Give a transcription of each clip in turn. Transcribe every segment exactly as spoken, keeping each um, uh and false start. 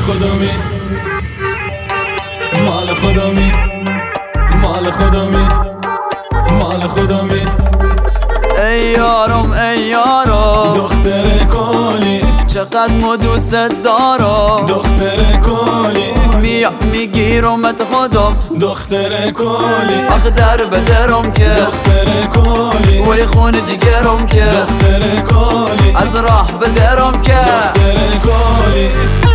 خودمی، مال خودمی، مال خودمی، مال خودمی. ای یارم ای یارم دختر کلی، چقدر مو دوست دارم. دختر کلی، میا میگیرمت خودم. دختر کلی، آخ در بدرم که دختر کلی، وی خون جگرم که دختر کلی، از راه بدرم که دختر کلی.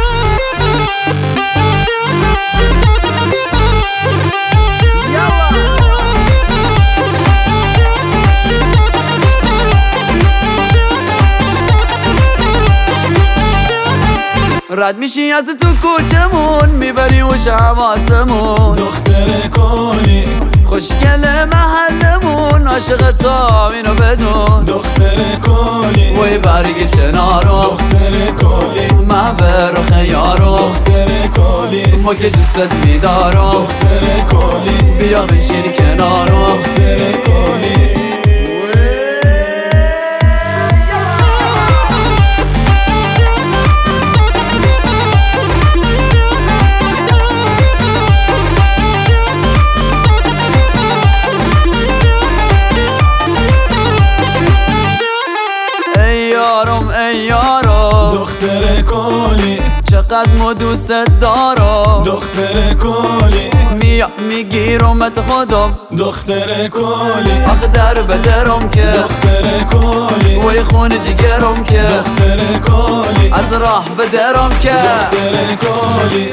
رد میشی از تو کوچمون، میبری و حواسمون. دختر کلی، خوشگل محلمون، عاشق تا اینو بدون. دختر کلی، وی برگ چنارم، دختر کلی، محبر و خیارم. دختر کلی، ما که دوستت میدارم. دختر کلی، بیا بشین کنارم. دختر کلی. ای یارم دختر کلی، چقدر مو دوست دارم. دختر کلی، میا میگیرمت خودم. دختر کلی، آخ در بدرم که دختر کلی، وی خون جگرم که دختر کلی، از راه بدرم که دختر کلی.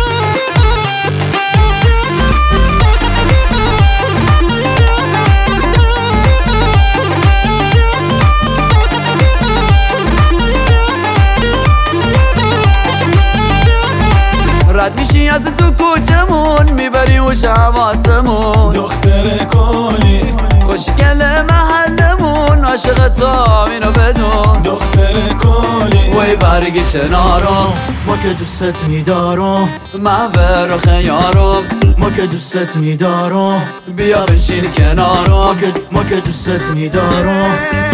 رد میشی از تو کوچمون، میبری و حواسمون. دختر کلی، خوشگل محلمون، عاشق تا اینو بدون. دختر کلی، وی برگ چنارم، ما که دوستت میدارم. محبر و خیارم، ما که دوستت میدارم. بیا بشین ما کنارم. که ما که دوستت میدارم.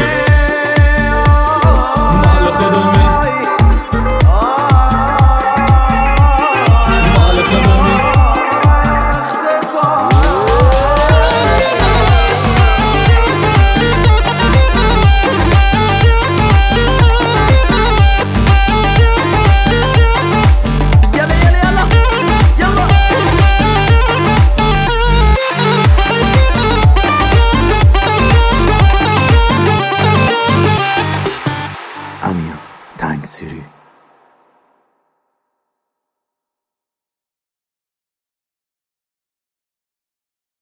مال خودمی، مال خودمی. امیر تنگ سیری